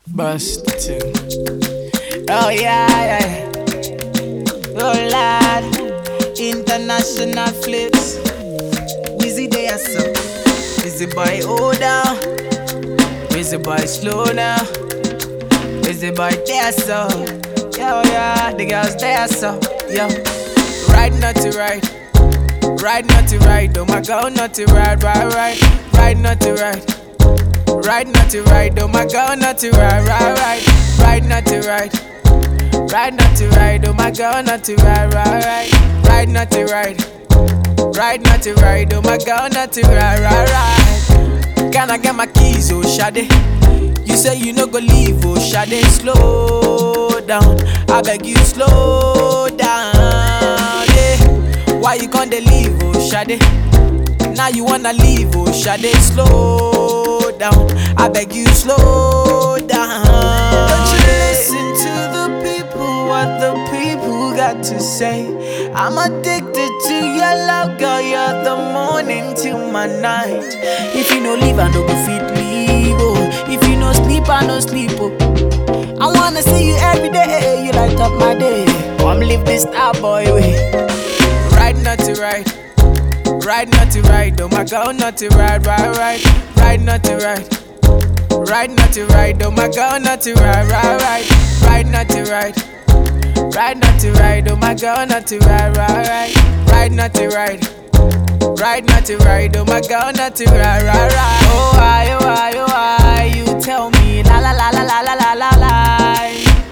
Bust the tune. Oh yeah, yeah. Oh lad, international flips. Wizzy there so. Wizzy boy hold down. Wizzy boy slow now. Wizzy boy there so. Yo yeah, the girls there so. Yo, right not to right. Right not to right, oh my God, not to right, right not to right. Right not to right, oh my God, not to right, right not to right. Right not to right, oh my God, not to right, right not to right. Right not to right, oh my God, not to right. Can I get my keys, oh Shade? You say you no go leave, oh Shade. Slow down, I beg you slow down, yeah. Why you gonna leave, oh Shade? Now you wanna leave, oh Shade. Slow down, I beg you slow down. Don't you listen to the people, what the people got to say. I'm addicted to your love, girl, you're the morning till my night. If you no leave, I no go fit leave, oh. If you no sleep, I no sleep, oh. I wanna see you every day, you light up my day. Come live this star boy way. Right not to right. Right not to right, oh my God, not to right. Right not to right. Right not to right, oh my God, not to right. Right not to right. Right not to right, oh my God, not to right. Right not to right. Right not to right, oh my God, not to right. Oh why, oh why, oh why, you tell me la la la la la la la la la.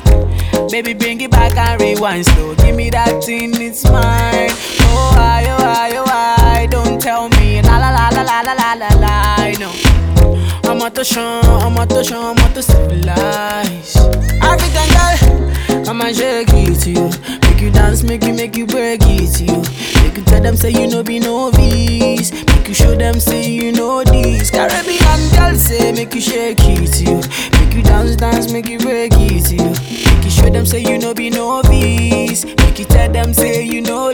Baby, bring it back and rewind slow. Give me that thing, it's mine. Oh why, oh why, oh why, don't tell me la la la la la la la la la. No, I'm out to show, I'm out to show, I'm out to civilize. African girl, come and shake it to you. Make you dance, make you break it to you. Make you tell them say you no be novice. Make you show them say you know this. Caribbean girl say make you shake it to you. Make you dance, make you break it to you. Make you show them say you no be novice. Make you tell them say you know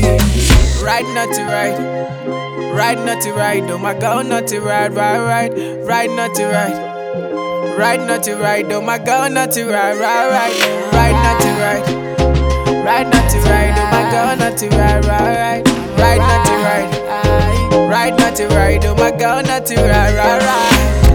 this. Right not to right. Right not to right, oh my God, not to right. Right not to right. Right not to right, oh my God, not to right. Right not to right. Right not to right, oh my God, not to right. Right not to right. Right not to right, oh my God, not to right.